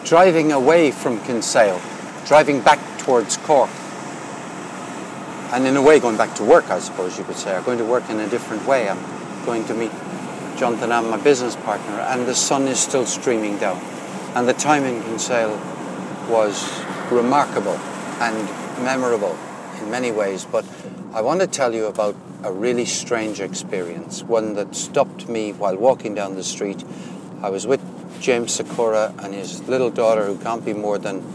driving away from Kinsale, driving back towards Cork, and in a way going back to work, I suppose you could say, or going to work in a different way. I'm going to meet Jonathan Am, my business partner, and the sun is still streaming down. And the time in Kinsale was remarkable and memorable in many ways, but I want to tell you about a really strange experience, one that stopped me while walking down the street. I was with James Sakura and his little daughter, who can't be more than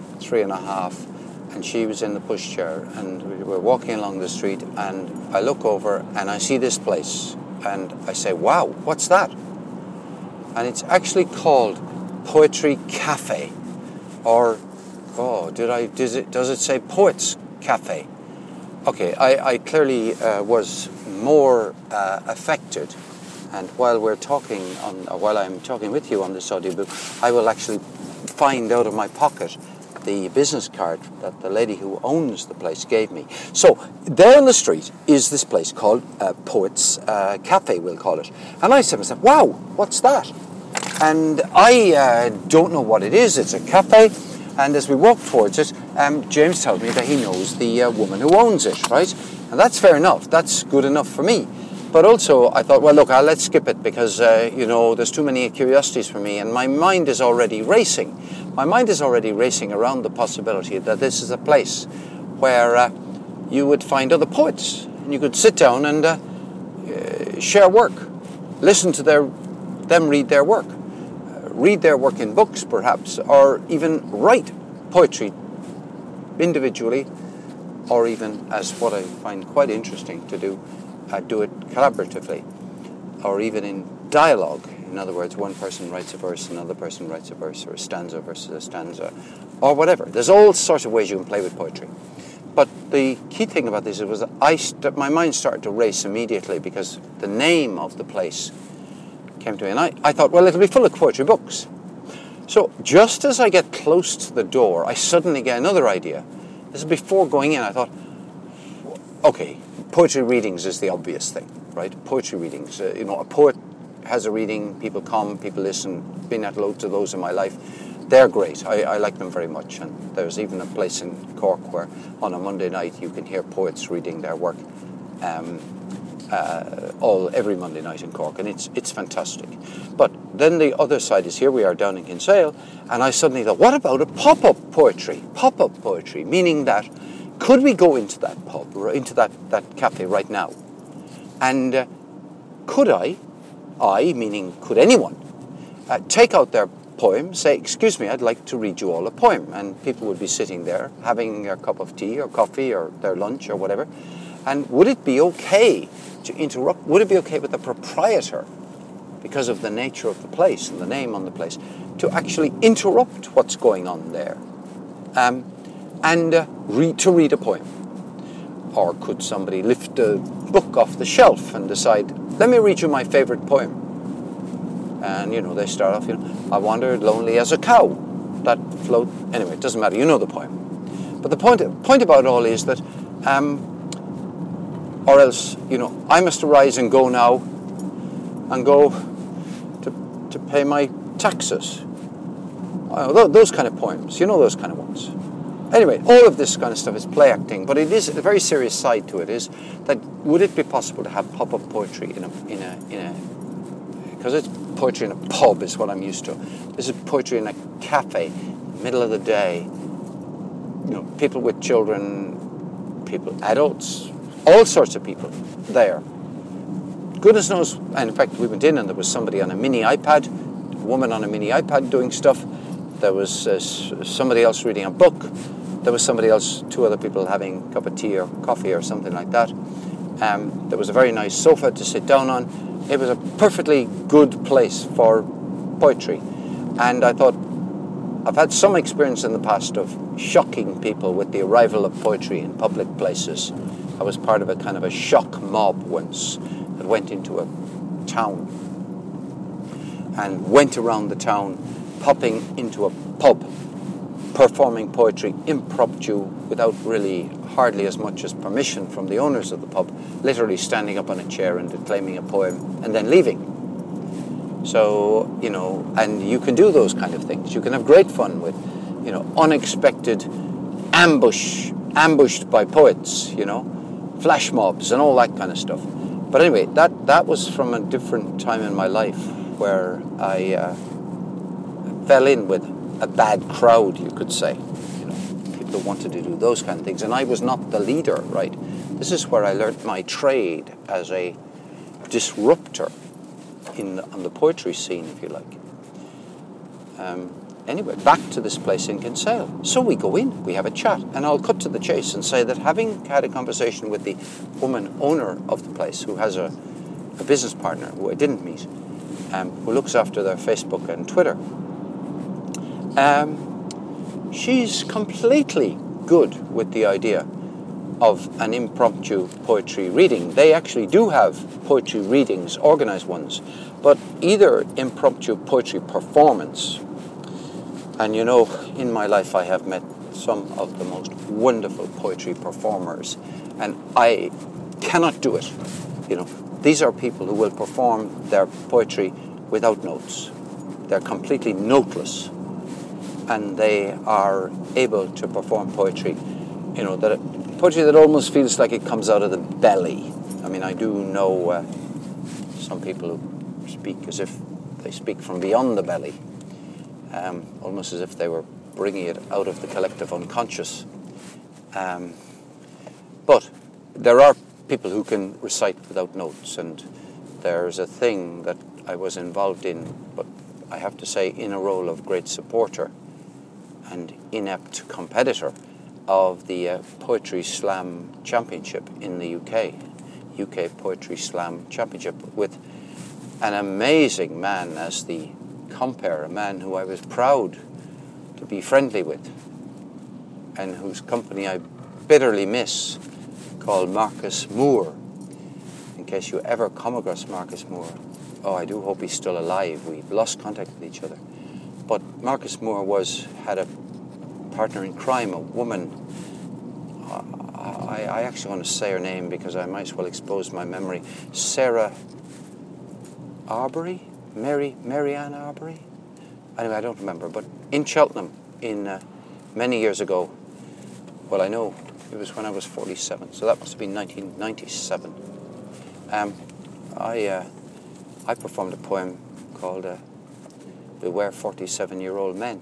3.5, and she was in the pushchair, and we were walking along the street, and I look over and I see this place, and I say, wow, what's that? And it's actually called Poetry Cafe, or does it say Poets Cafe? Okay, I clearly was more affected, and while I'm talking with you on this audiobook, I will actually find out of my pocket the business card that the lady who owns the place gave me. So there on the street is this place called Poets Cafe, we'll call it. And I said to myself, wow, what's that? And I don't know what it is. It's a cafe. And as we walk towards it, James tells me that he knows the woman who owns it, right? And that's fair enough. That's good enough for me. But also I thought, well, look, let's skip it because, there's too many curiosities for me. And my mind is already racing. My mind is already racing around the possibility that this is a place where you would find other poets. And you could sit down and share work. Listen to them read their work. Read their work in books, perhaps, or even write poetry individually, or even, as what I find quite interesting to do it collaboratively, or even in dialogue. In other words, one person writes a verse, another person writes a verse, or a stanza versus a stanza, or whatever. There's all sorts of ways you can play with poetry. But the key thing about this was that my mind started to race immediately because the name of the place came to me, and I thought, well, it'll be full of poetry books. So just as I get close to the door, I suddenly get another idea. This is before going in. I thought, okay, poetry readings is the obvious thing, right? Poetry readings. A poet has a reading, people come, people listen. Been at loads of those in my life. They're great. I like them very much. And there's even a place in Cork where on a Monday night you can hear poets reading their work every Monday night in Cork, and it's fantastic. But then the other side is, here we are down in Kinsale, and I suddenly thought, what about a pop-up poetry? Pop-up poetry, meaning that could we go into that pub, into that cafe right now, and could I, meaning could anyone, take out their poem, say, excuse me, I'd like to read you all a poem, and people would be sitting there having their cup of tea or coffee or their lunch or whatever, and would it be okay to interrupt? Would it be okay with the proprietor, because of the nature of the place and the name on the place, to actually interrupt what's going on there and to read a poem? Or could somebody lift a book off the shelf and decide, let me read you my favorite poem? And, they start off, I wandered lonely as a cow that float. Anyway, it doesn't matter, you know the poem. But the point about it all is that or else, I must arise and go now, and go to pay my taxes. Those kind of poems, those kind of ones. Anyway, all of this kind of stuff is play acting, but it is a very serious side to it. Is that would it be possible to have pop-up poetry in a because it's poetry in a pub is what I'm used to. This is poetry in a cafe, middle of the day. People with children, people, adults. All sorts of people there. Goodness knows, and in fact we went in and there was somebody on a mini iPad, a woman on a mini iPad doing stuff. There was somebody else reading a book. There was somebody else, 2 other people having a cup of tea or coffee or something like that. There was a very nice sofa to sit down on. It was a perfectly good place for poetry. And I thought, I've had some experience in the past of shocking people with the arrival of poetry in public places. I was part of a kind of a shock mob once that went into a town and went around the town, popping into a pub, performing poetry impromptu without really hardly as much as permission from the owners of the pub, literally standing up on a chair and declaiming a poem and then leaving. So, and you can do those kind of things. You can have great fun with, unexpected ambushed by poets, flash mobs and all that kind of stuff. But anyway, that was from a different time in my life where I fell in with a bad crowd, you could say. People who wanted to do those kind of things. And I was not the leader, right? This is where I learnt my trade as a disruptor on the poetry scene, if you like. Anyway, back to this place in Kinsale. So we go in, we have a chat, and I'll cut to the chase and say that having had a conversation with the woman owner of the place, who has a business partner who I didn't meet, who looks after their Facebook and Twitter, she's completely good with the idea of an impromptu poetry reading. They actually do have poetry readings, organised ones, but either impromptu poetry performance. And in my life I have met some of the most wonderful poetry performers, and I cannot do it. These are people who will perform their poetry without notes. They're completely noteless, and they are able to perform poetry, poetry that almost feels like it comes out of the belly. I mean, I do know some people who speak as if they speak from beyond the belly. Almost as if they were bringing it out of the collective unconscious. But there are people who can recite without notes, and there's a thing that I was involved in, but I have to say in a role of great supporter and inept competitor of the Poetry Slam Championship in the UK Poetry Slam Championship, with an amazing man as the compere, a man who I was proud to be friendly with and whose company I bitterly miss, called Marcus Moore. In case you ever come across Marcus Moore, I do hope he's still alive. We've lost contact with each other. But Marcus Moore had a partner in crime, a woman. I actually want to say her name because I might as well expose my memory. Sarah Arbery? Mary Ann Arbery? Anyway, I don't remember. But in Cheltenham, many years ago, well, I know it was when I was 47, so that must have been 1997. I performed a poem called Beware 47-Year-Old Men.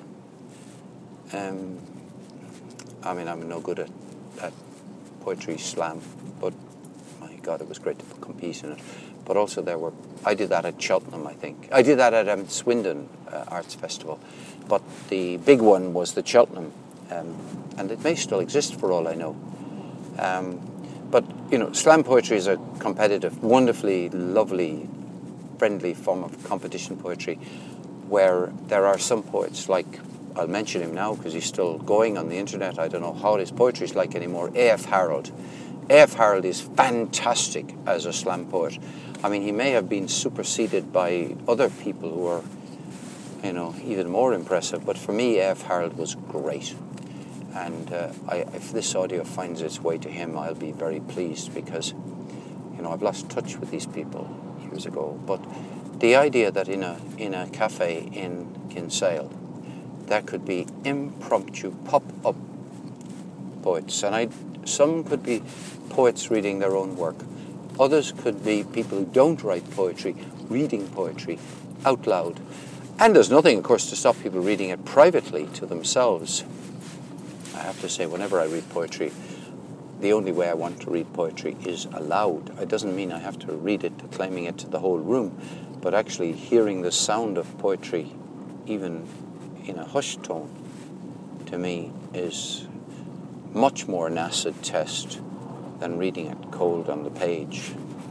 I mean, I'm no good at poetry slam, but my God, it was great to compete in it. But also I did that at Cheltenham, I think. I did that at Swindon Arts Festival. But the big one was the Cheltenham, and it may still exist for all I know. But, slam poetry is a competitive, wonderfully lovely, friendly form of competition poetry where there are some poets, like, I'll mention him now because he's still going on the internet. I don't know how his poetry is like anymore. A.F. Harold. A.F. Harold is fantastic as a slam poet. I mean, he may have been superseded by other people who are, even more impressive. But for me, A.F. Harold was great. And if this audio finds its way to him, I'll be very pleased because, I've lost touch with these people years ago. But the idea that in a cafe in Kinsale, there could be impromptu pop-up poets, and some could be poets reading their own work. Others could be people who don't write poetry, reading poetry out loud. And there's nothing, of course, to stop people reading it privately to themselves. I have to say, whenever I read poetry, the only way I want to read poetry is aloud. It doesn't mean I have to read it, claiming it to the whole room, but actually hearing the sound of poetry, even in a hushed tone, to me is much more an acid test than reading it cold on the page.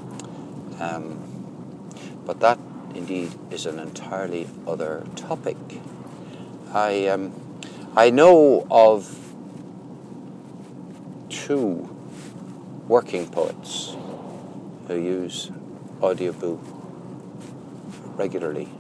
But that indeed is an entirely other topic. I know of two working poets who use Audioboo regularly.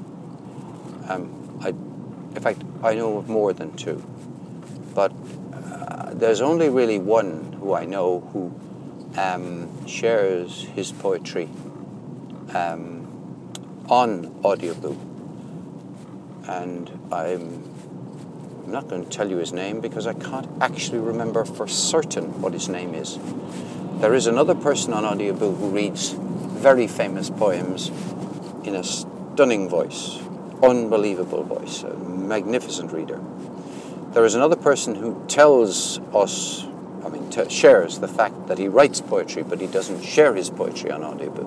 In fact, I know of more than two, but there's only really one who I know who shares his poetry on Audioboo. And I'm not going to tell you his name because I can't actually remember for certain what his name is. There is another person on Audioboo who reads very famous poems in a stunning voice, unbelievable voice, a magnificent reader. There is another person who tells us, shares the fact that he writes poetry, but he doesn't share his poetry on Audioboo.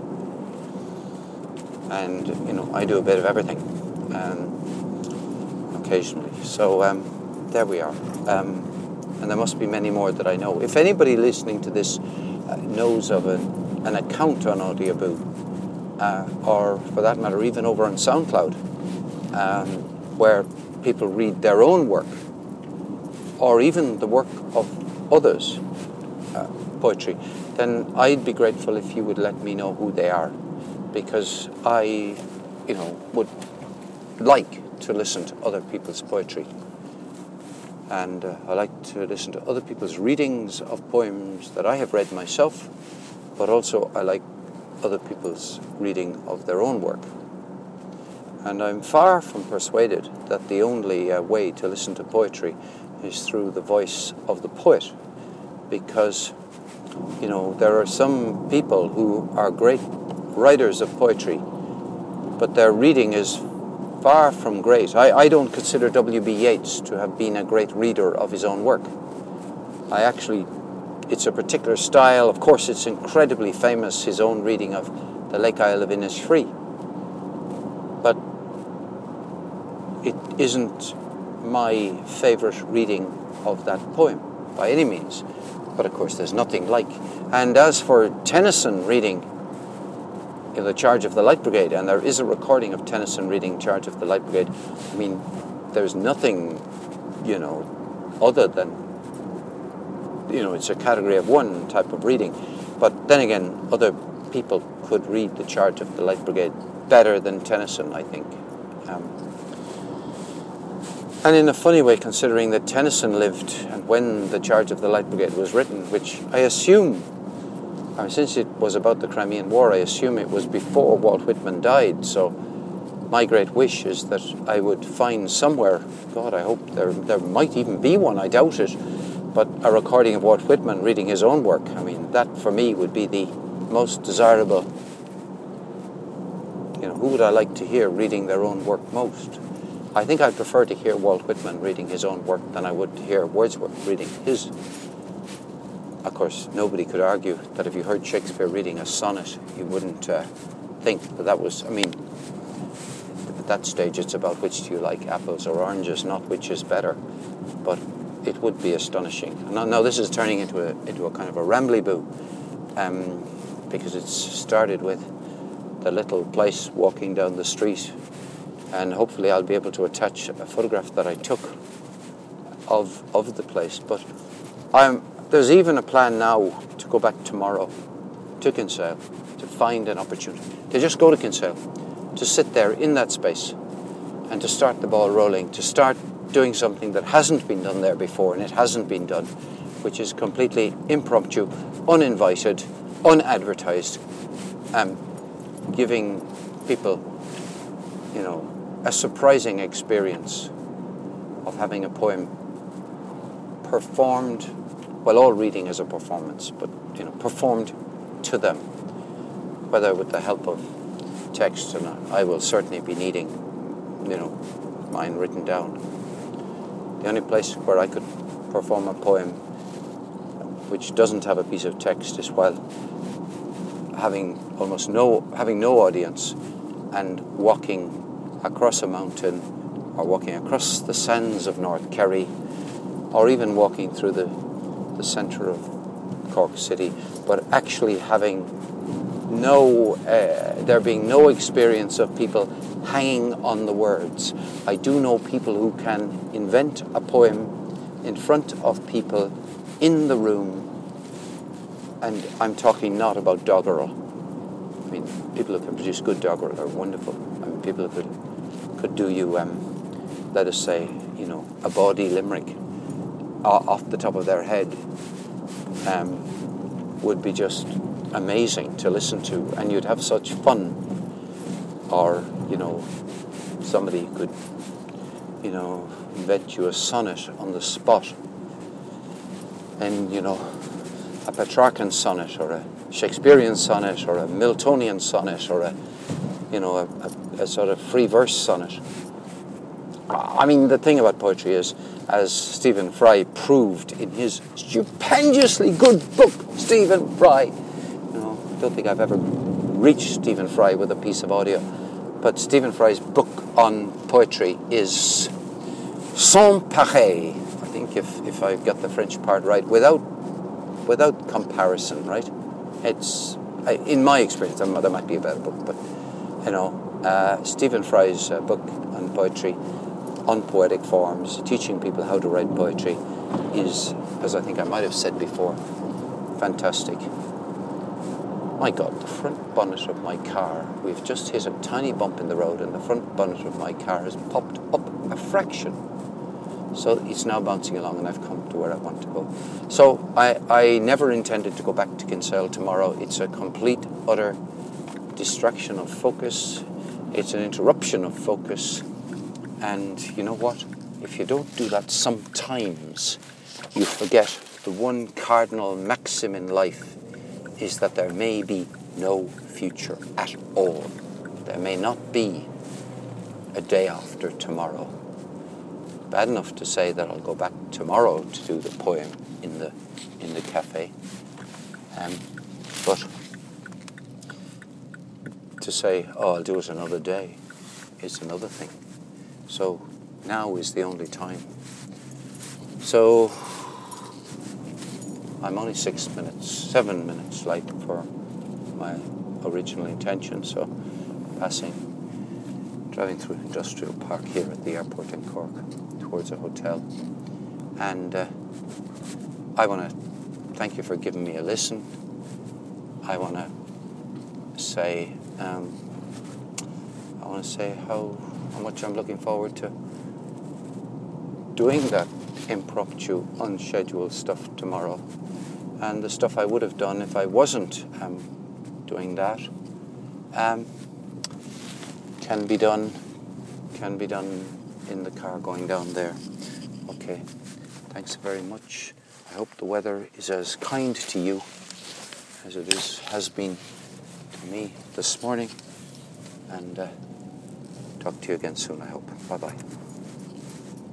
And, I do a bit of everything, occasionally. So, there we are. And there must be many more that I know. If anybody listening to this knows of an account on Audioboo, or for that matter, even over on SoundCloud, where people read their own work, or even the work of others, poetry, then I'd be grateful if you would let me know who they are, because I, would like to listen to other people's poetry. And I like to listen to other people's readings of poems that I have read myself, but also I like other people's reading of their own work. And I'm far from persuaded that the only way to listen to poetry is through the voice of the poet, because, there are some people who are great writers of poetry, but their reading is far from great. I don't consider W.B. Yeats to have been a great reader of his own work. It's a particular style. Of course, it's incredibly famous, his own reading of The Lake Isle of Innisfree. But it isn't my favourite reading of that poem, by any means. But of course, there's nothing like. And as for Tennyson reading The Charge of the Light Brigade, and there is a recording of Tennyson reading Charge of the Light Brigade, there's nothing, other than, it's a category of one type of reading. But then again, other people could read The Charge of the Light Brigade better than Tennyson, I think. And in a funny way, considering that Tennyson lived and when The Charge of the Light Brigade was written, which I assume, since it was about the Crimean War, I assume it was before Walt Whitman died. So my great wish is that I would find somewhere, God, I hope there might even be one, I doubt it, but a recording of Walt Whitman reading his own work. That for me would be the most desirable. Who would I like to hear reading their own work most? I think I'd prefer to hear Walt Whitman reading his own work than I would to hear Wordsworth reading his. Of course, nobody could argue that if you heard Shakespeare reading a sonnet, you wouldn't think that was, at that stage it's about which do you like, apples or oranges, not which is better. But it would be astonishing. Now this is turning into a kind of a rambly-boo, because it's started with the little place walking down the street, and hopefully I'll be able to attach a photograph that I took of the place. But there's even a plan now to go back tomorrow to Kinsale, to find an opportunity, to just go to Kinsale, to sit there in that space and to start the ball rolling, to start doing something that hasn't been done there before, and it hasn't been done, which is completely impromptu, uninvited, unadvertised, giving people, a surprising experience of having a poem performed. Well, all reading is a performance, but performed to them, whether with the help of text or not. I will certainly be needing, mine written down. The only place where I could perform a poem which doesn't have a piece of text is while having no audience and walking across a mountain, or walking across the sands of North Kerry, or even walking through the centre of Cork City, but actually having there being no experience of people hanging on the words. I do know people who can invent a poem in front of people in the room, and I'm talking not about doggerel. People who can produce good doggerel are wonderful. People who could do you, let us say, a bawdy limerick off the top of their head would be just amazing to listen to, and you'd have such fun. or, somebody could, invent you a sonnet on the spot, and, a Petrarchan sonnet, or a Shakespearean sonnet, or a Miltonian sonnet, or a sort of free verse sonnet. I mean, the thing about poetry is, as Stephen Fry proved in his stupendously good book, Stephen Fry. I don't think I've ever reached Stephen Fry with a piece of audio, but Stephen Fry's book on poetry is sans pareil. I think if I got the French part right, without comparison, right? It's, in my experience, there might be a better book, but Stephen Fry's book on poetry, on poetic forms, teaching people how to write poetry, is, as I think I might have said before, fantastic. My God, the front bonnet of my car, we've just hit a tiny bump in the road, and the front bonnet of my car has popped up a fraction. So it's now bouncing along, and I've come to where I want to go. So I never intended to go back to Kinsale tomorrow. It's a complete, utter distraction of focus. It's an interruption of focus. And you know what? If you don't do that sometimes, you forget the one cardinal maxim in life is that there may be no future at all. There may not be a day after tomorrow. Bad enough to say that I'll go back tomorrow to do the poem in the cafe, but to say, I'll do it another day is another thing. So now is the only time. So I'm only 7 minutes late for my original intention, so driving through Industrial Park here at the airport in Cork towards a hotel. And I want to thank you for giving me a listen. I want to say how much I'm looking forward to doing that impromptu, unscheduled stuff tomorrow, and the stuff I would have done if I wasn't doing that can be done in the car going down there. Okay, thanks very much. I hope the weather is as kind to you as it has been to me this morning, and talk to you again soon, I hope. Bye-bye.